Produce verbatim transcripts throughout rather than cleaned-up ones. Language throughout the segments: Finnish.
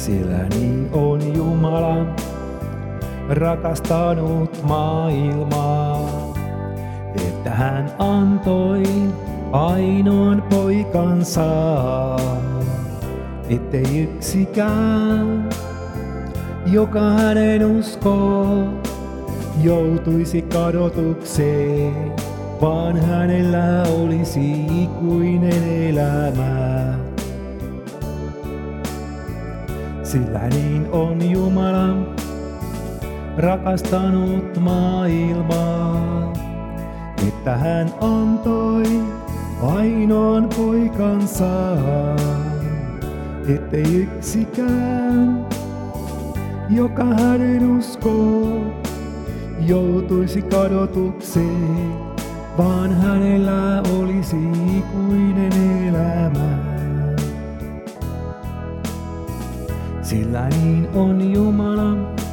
Sillä niin on Jumala rakastanut maailmaa, että hän antoi ainoan poikansa, ettei yksikään, joka hänen uskoo, joutuisi kadotukseen, vaan hänellä olisi ikuinen elämä. Sillä niin on Jumala rakastanut maailmaa, että hän antoi ainoan poikansa, ettei yksikään, joka hänen uskoo, joutuisi kadotukseen, vaan hänellä olisi ikuinen elämä. Sillä niin on Jumala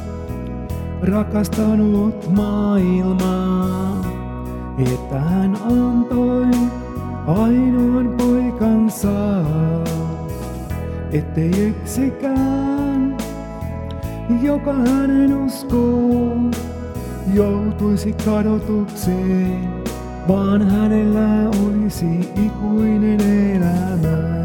rakastanut maailmaa, että hän antoi ainoan poikansa, ettei yksikään, joka hänen uskoo, joutuisi kadotukseen, vaan hänellä olisi ikuinen elämä.